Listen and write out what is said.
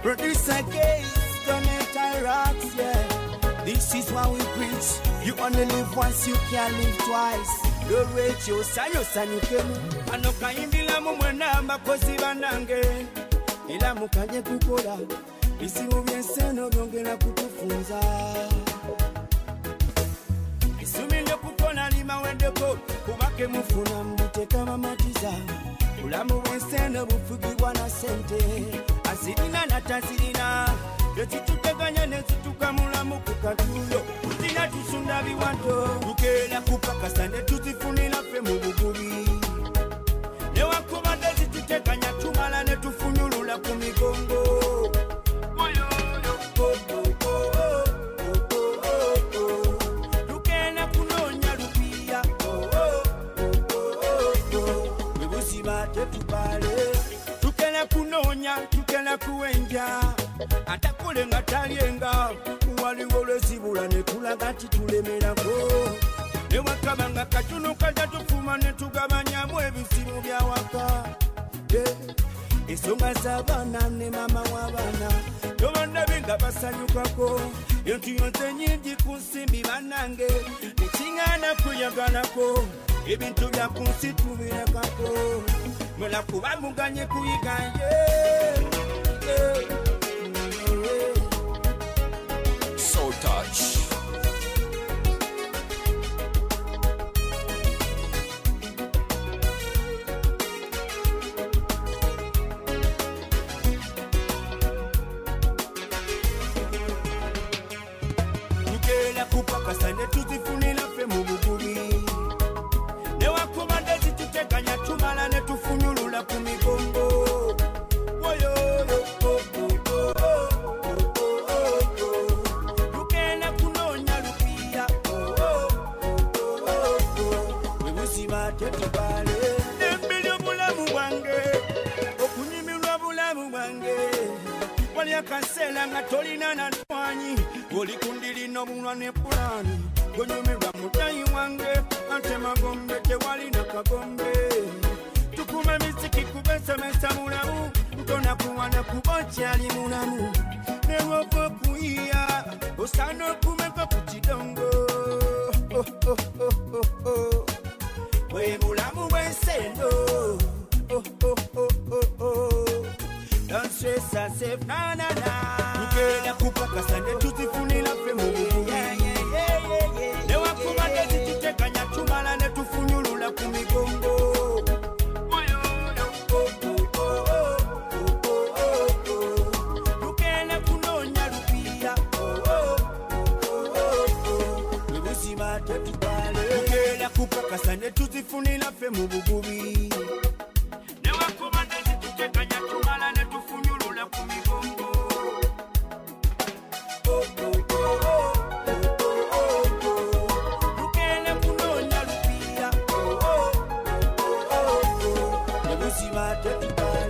Producer Gaze, Donate rocks, yeah. This is what we preach. You only live once, you can't live twice. Don't wait your son, you can. Anoka imbila mumwena makosi banange. Ila mukanye kukola. Isi mubiyenseno byongera kutufunza. Isumile kukola lima wendeko. Kubake mufuna mbuteka mamatiza. Ulamu wenseno bufugibwa na sente. Asirina na tasirina. Yotituteganya nezituka mulamu kukatulo. Tina tusunda biwanto. Tukela kupaka sande tuzifunila fe mubugubi. Newa kumande zituteganya tumala ne tufunyulula kumigongo. Tukela kunonya lupia. Webusiba tetubale. Tukela kunonya, tukela kuenja. Atakole nga talienga. Waliwo lwesibula ne tulaga titulemerako. Ne wakabanga katuno kaja tufuma ne tugabanyamu ebisimu bya waka. Ensonga z'abaana ne mama w'abaana tobanda benga basanyukako. Entu yonse nyingi ku nsimbi bannange tekiŋŋaana kuyagalako. Ebintu bya ku nsi tubirekako. Mwela kuba muganye kuyiga Soul Touch. Tukela kupaka sande tuzifunila fe mu bugubi. Ne wakumande zituteganya tumala ne tufunyulula ku migongo. Tukela kunonya lupia. Webusiba tetubale. Nembili obulamu bwange okunyimilwa bulamu bwange. Wali akaseera nga tolina na ntwanyi. Oli kundilina obunwa ne pulani. Gonyumirwa mutayi wange ate magombe tewali na kagombe. Tukume misiki kubesemesa mulamu. Ntona kuwana kubokyali mulamu. Newopa kuyiya osana okumeka ku kidongo. Bwe bulamu bw'ensendo. Don't stress yourself, na na na. Tukela kupaka sande tuzifunila fe mu bugubi. Ne wakubande zituteganya tumala ne tufunyulula ku migongo. Tukela kunonya lupia. Webusiba tetubale. Tukela kupaka sande tuzifunila fe mu bugubi. Ne wakubande zituteganya tumala ne tufunyulula ku migongo. Tukela kunonya lupia. Webusiba tetubale.